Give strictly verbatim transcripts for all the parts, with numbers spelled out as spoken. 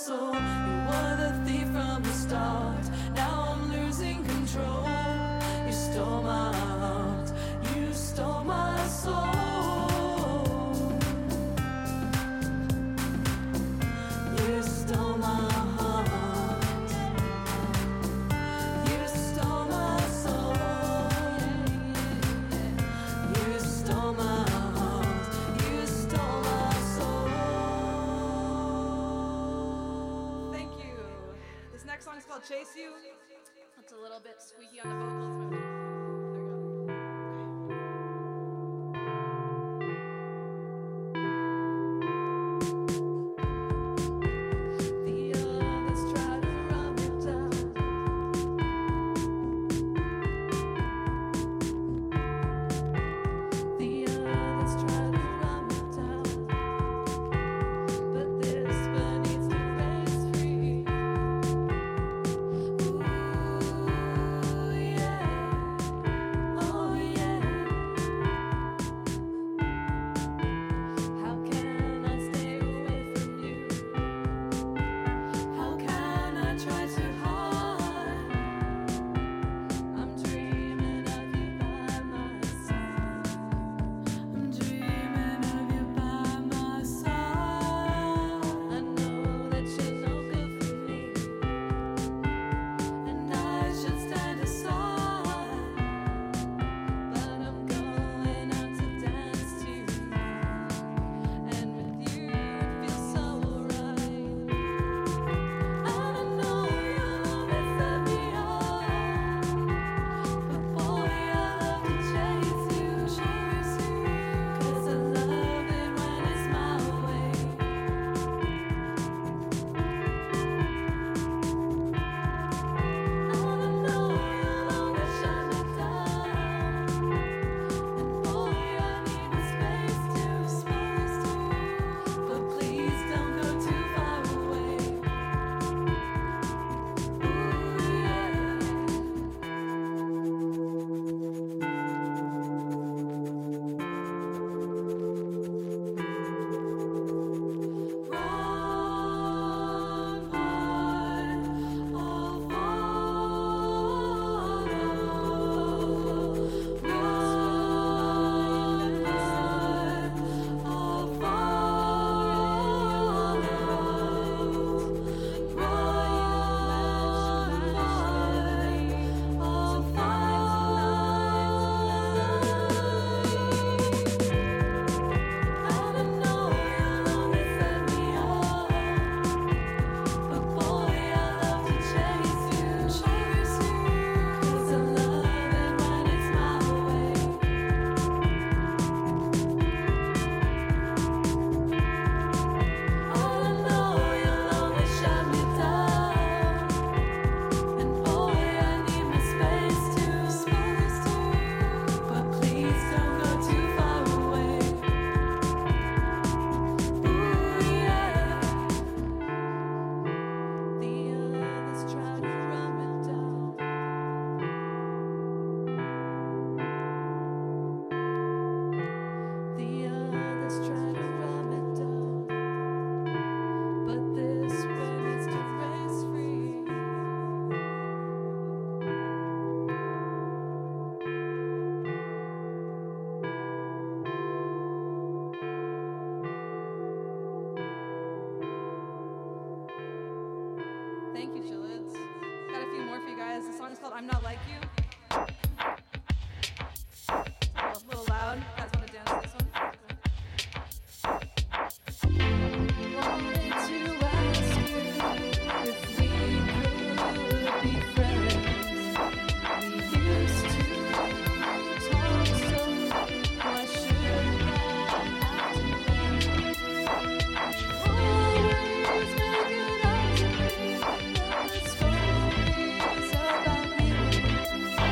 soul. You were the thief from the start. Now I'm losing control. You stole my heart. You stole my soul. You stole my heart. You stole my soul. You stole my heart. You stole my soul. Thank you. This next song is called Chase You. It's a little bit squeaky on the vocals. But thank you, Chilids. Got a few more for you guys. The song is called I'm Not Like You. It's a little, little loud. You guys want to dance to this one? Wanted to ask you if we could be friends. We used to talk, so why should that have to end? Always make it up to me. The stories about me.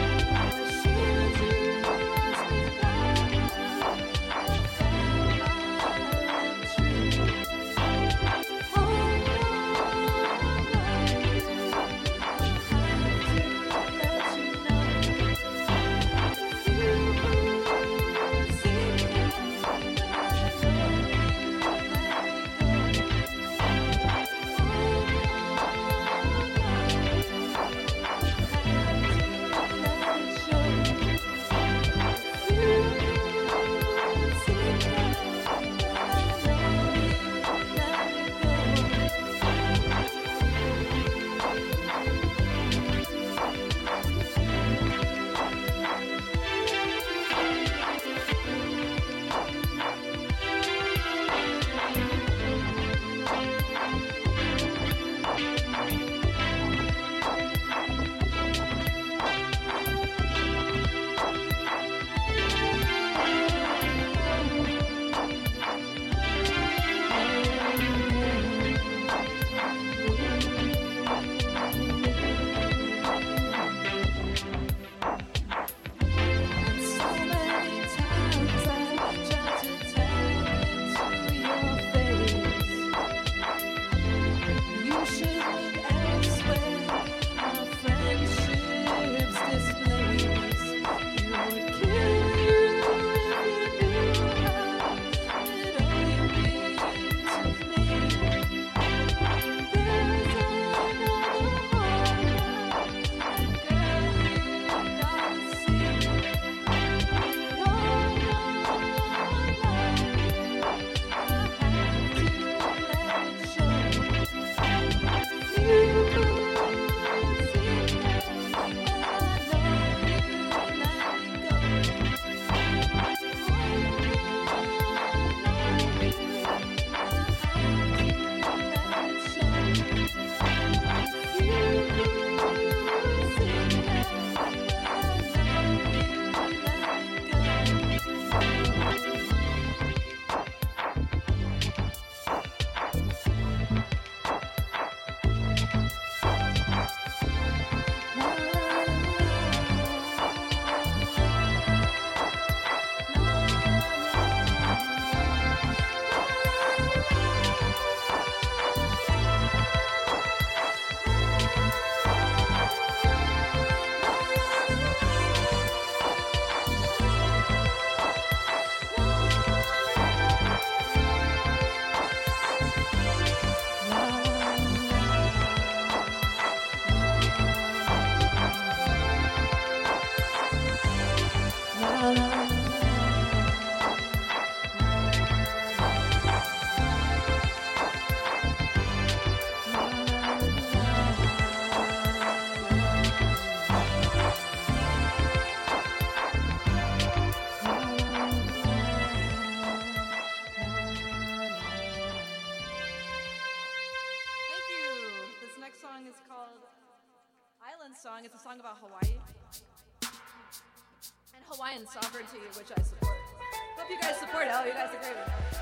is called Island Song. It's a song about Hawaii and Hawaiian sovereignty, which I support. Hope you guys support it. Oh, you guys agree with that.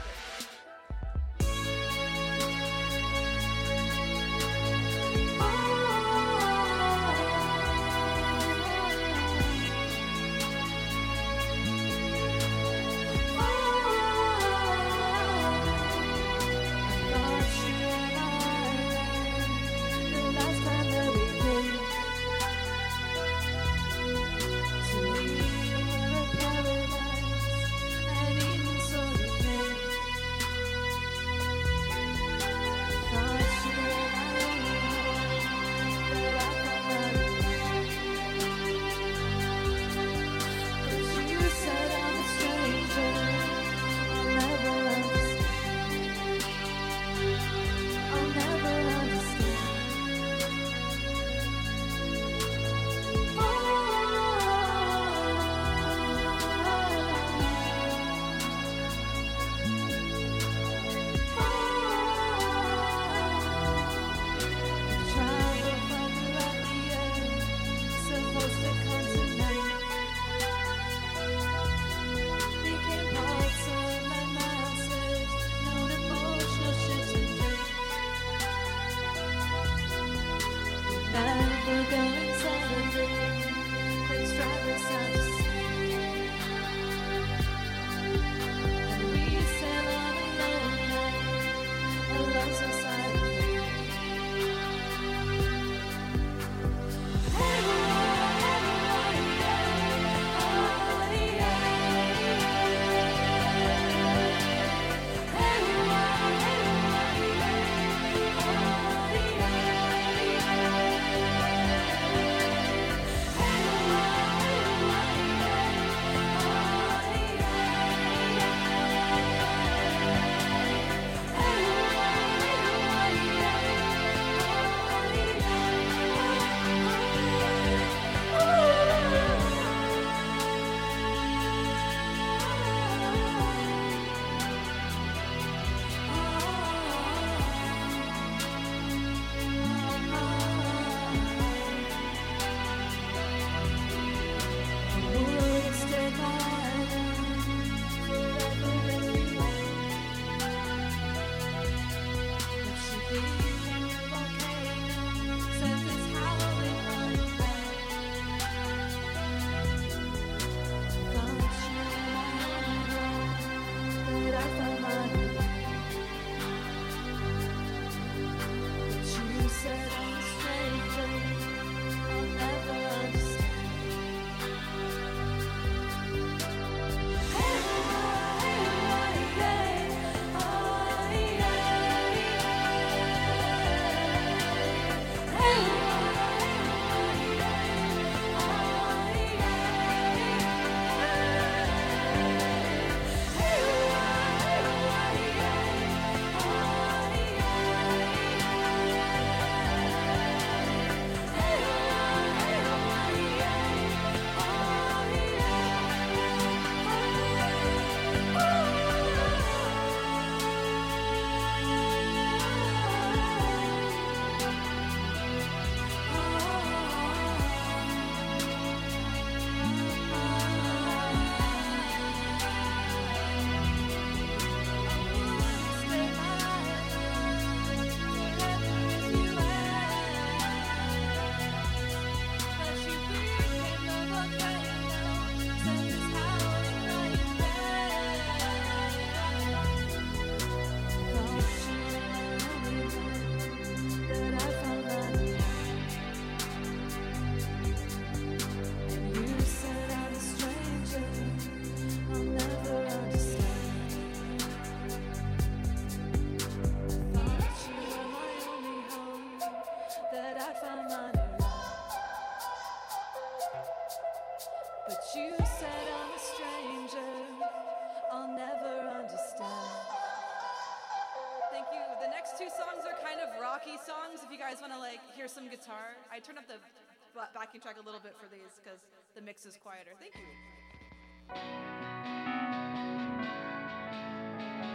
Songs, if you guys want to like hear some guitar. I turned up the backing track a little bit for these because the mix is quieter. Thank you.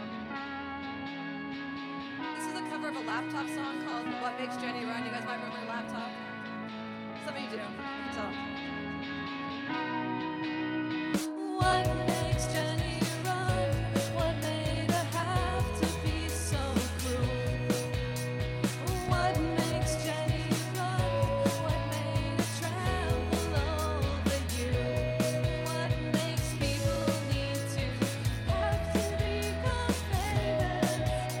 This is a cover of a Laptop song called What Makes Jenny Run. You guys might remember Some of you do. So. What makes Jenny run? What made her have to be so cruel? What makes Jenny run? What made her trample over you? What makes people need to have to become famous?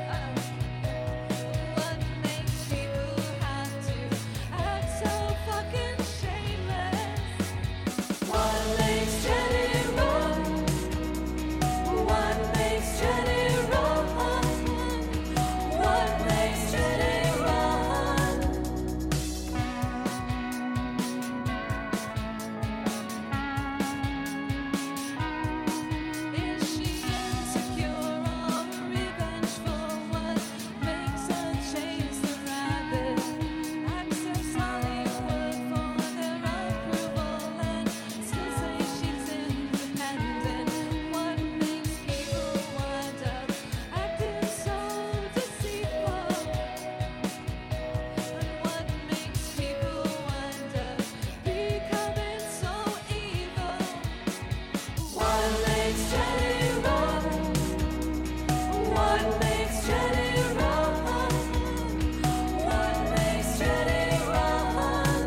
What makes people have to act so fucking shameless? What makes Jenny run? What makes Jenny run? What makes Jenny run? Is she insecure or revengeful? What makes her chase the rabbit? Access Hollywood for their approval and still say she's independent. What makes people wind up acting so deceitful? And what makes people wind up becoming so evil? What makes Jenny run? What makes Jenny run? What makes Jenny run?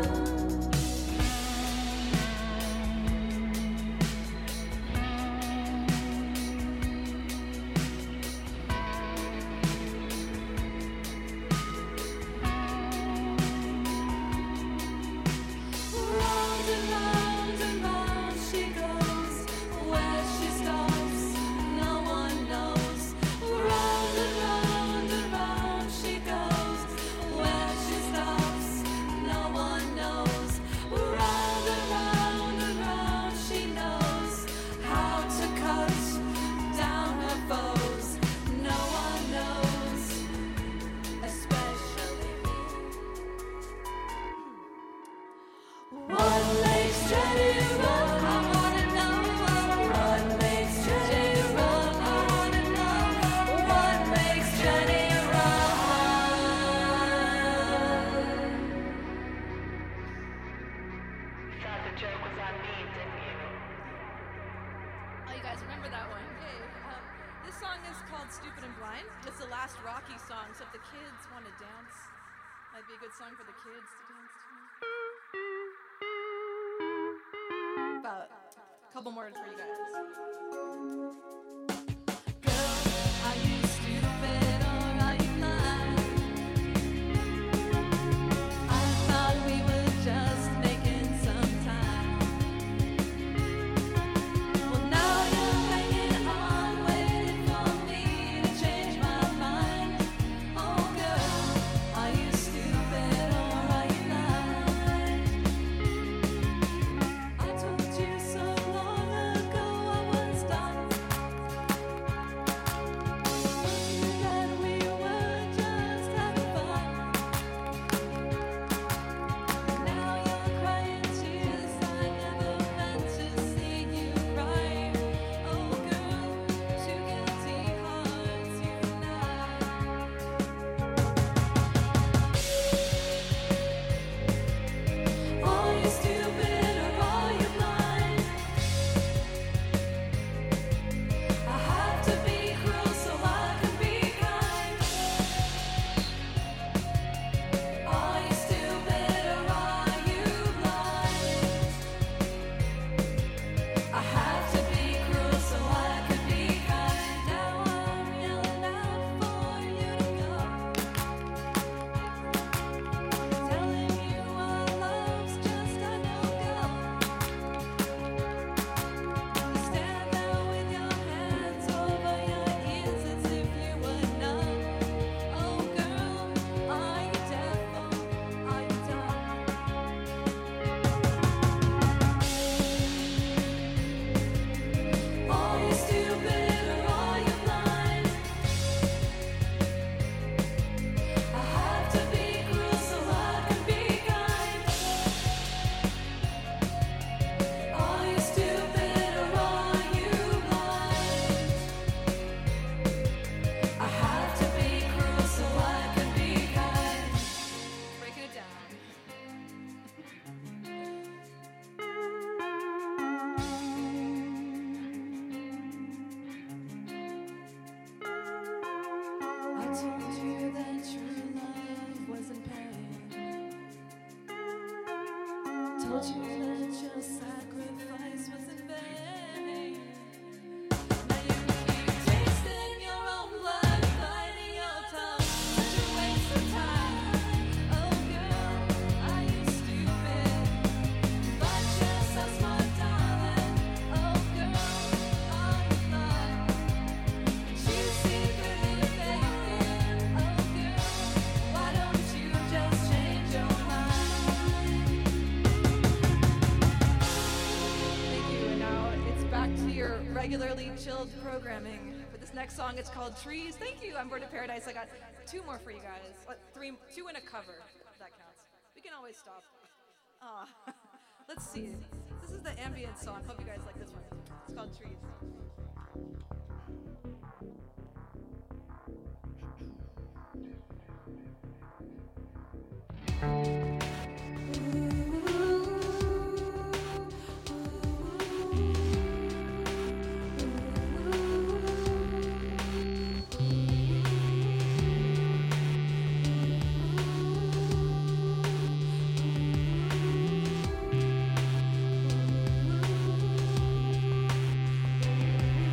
Round and round and round she goes. Where she stops, no one knows. Round and round and round she goes. Where she stops, no one knows. Round and round and round she knows how to cut down her foes. No one knows, especially me. What makes Jenny run? I wanna know. What makes Jenny run? I wanna know. What makes Jenny run? Thought the joke was on me, didn't you? Oh, you guys remember that one? Yay. Um, this song is called Stupid and Blind. It's the last Rocky song, so if the kids want to dance, might be a good song for the kids to dance to. About a couple more for you guys. Girl, are you stupid or are you blind? I thought we were just making some time. Well, now you're hanging on, waiting for me to change my mind. Oh, girl, are you stupid or are you blind? I told you so long ago I was done. told you that your sacrifice was in vain. Now you keep tasting your own blood, biting your tongue. Such a waste of time. Oh girl, are you stupid? But you're so smart, darling. Oh girl, are you not? You see through the faking. Oh girl, why don't you just change your mind? Thank you. And now it's back to your regularly chilled programming. For this next song, it's called Trees. Thank you. I'm Bird of Paradise. I got two more for you guys. Uh, Three, two and a cover. If that counts. We can always stop. Aw. Let's see. This is the ambient song. Hope you guys like this one. It's called Trees. Thank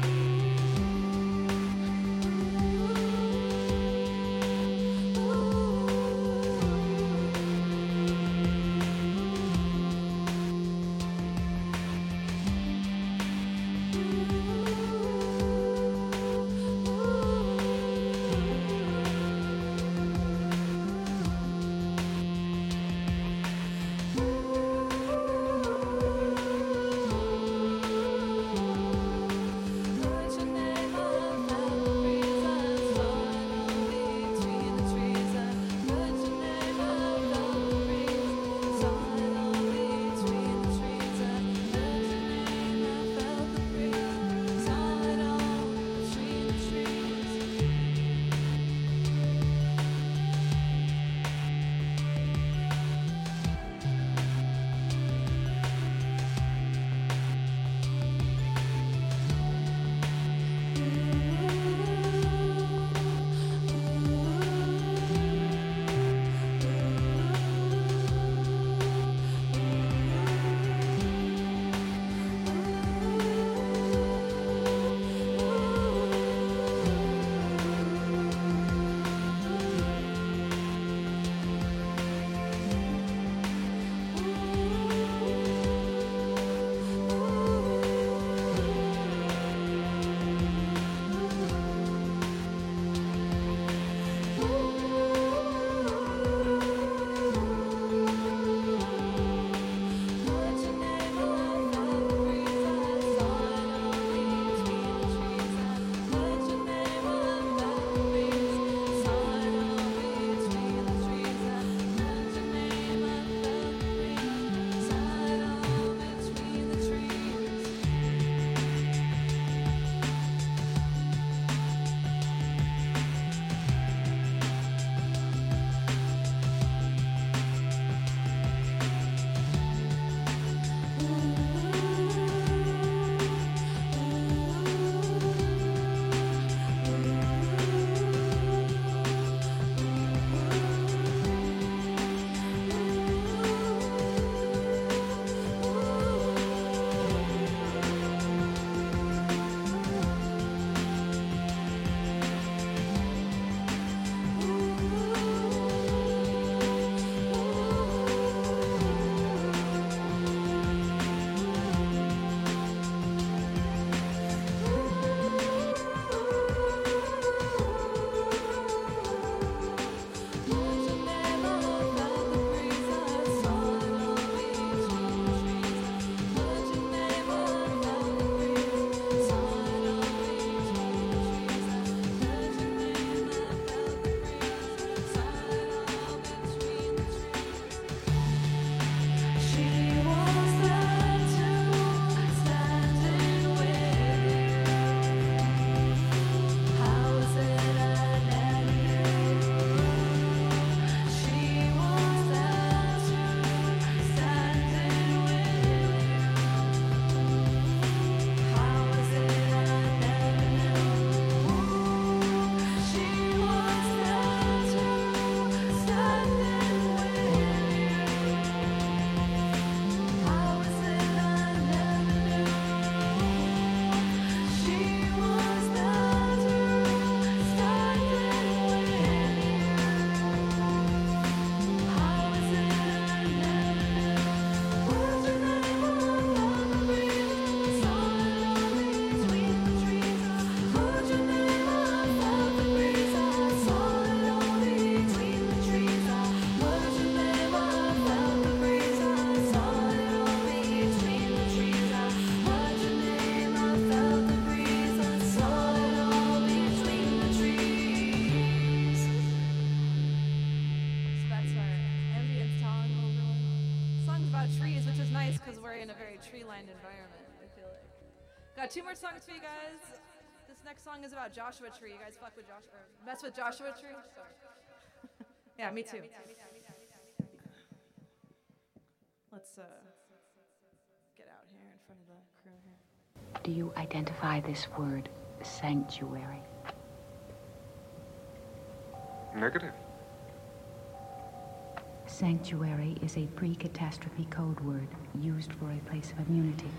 because we're in a very tree-lined environment, I feel like. Got two more songs for you guys. This next song is about Joshua Tree. You guys fuck with Joshua, or mess with Joshua Tree? Sorry. Yeah, me too. Let's uh, get out here in front of the crew here. Do you identify this word, sanctuary? Negative. Sanctuary is a pre-catastrophe code word used for a place of immunity.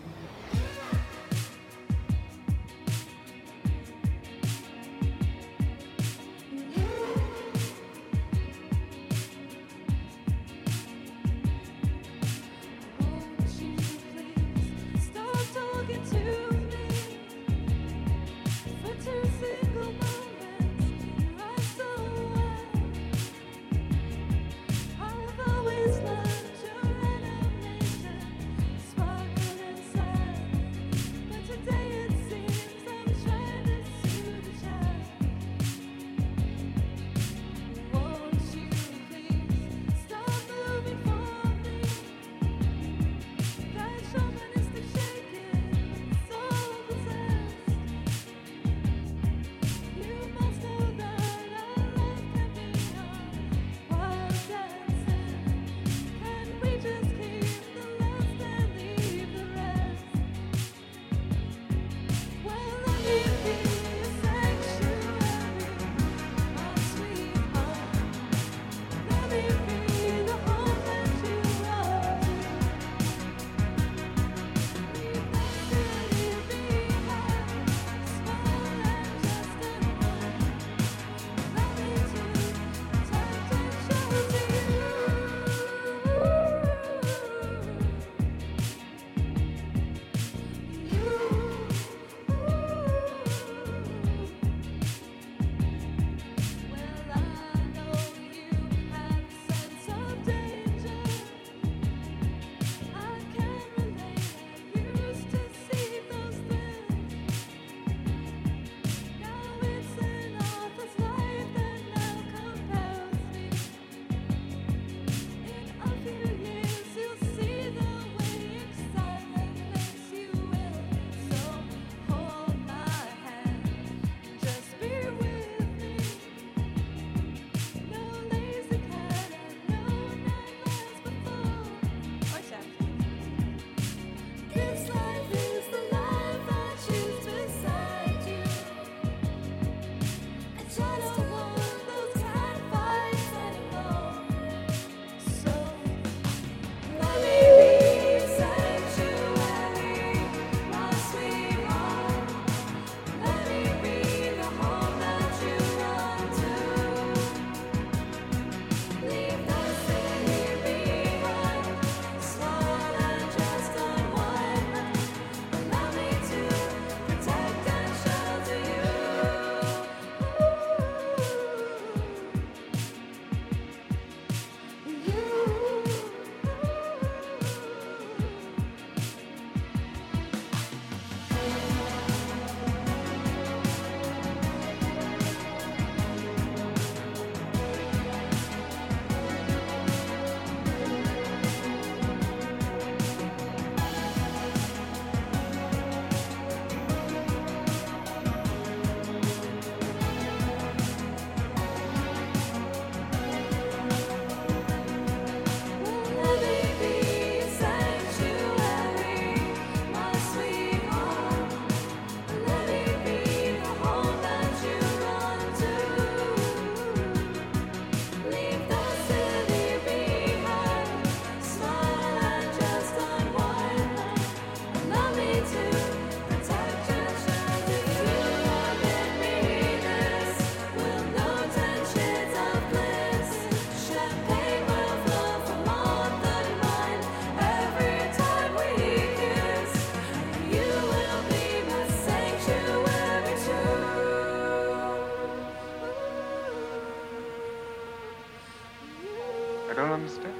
don't understand.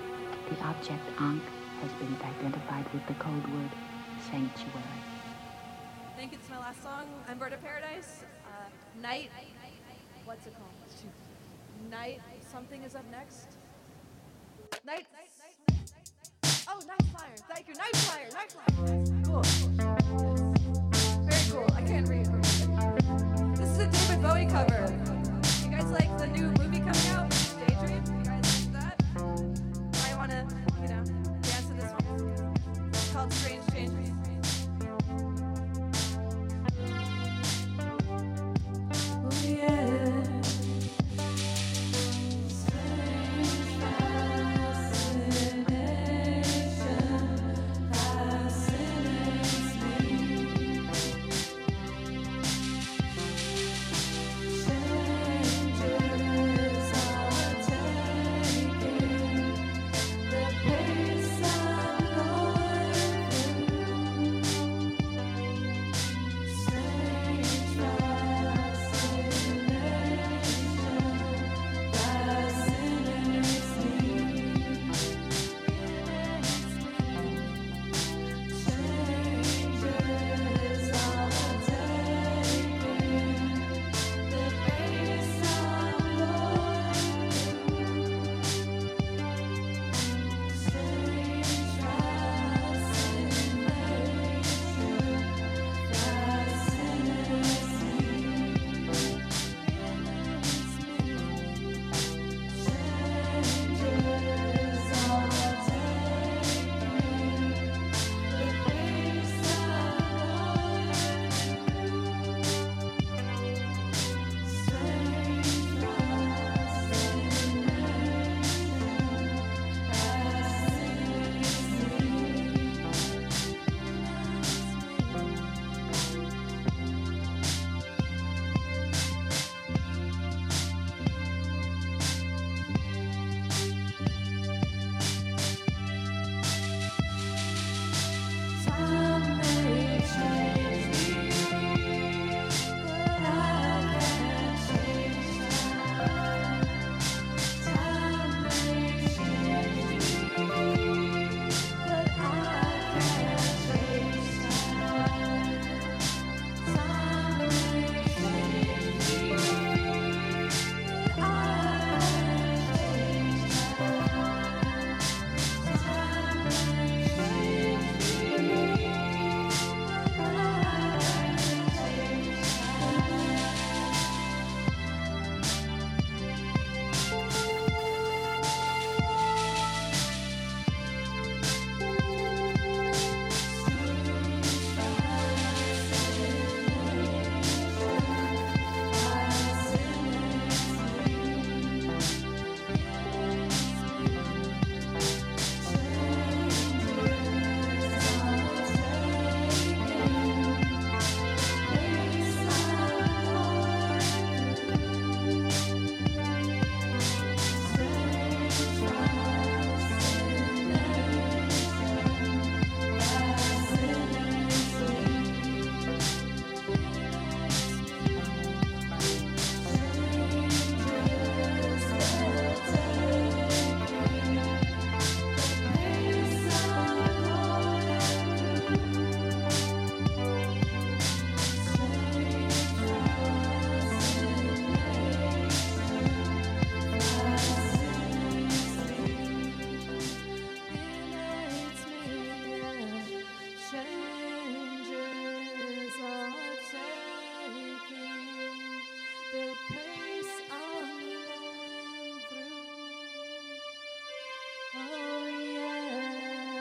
The object Ankh has been identified with the code word sanctuary. Thank you. It's my last song. I'm Bird of Paradise. Uh, night. What's it called? Night. Something is up next. Night. Oh, Oh, Night Flyer. Thank you. Night Flyer. Night Flyer. Yes. Cool. Yes. Very cool. I can't read. This is a David Bowie cover. You guys like the new movie coming out? Daydream? You guys like that? I want to, you know, dance to this one. It's called Strange Changes. Oh, yeah.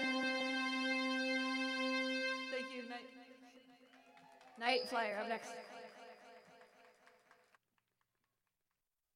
Night Flyer up next.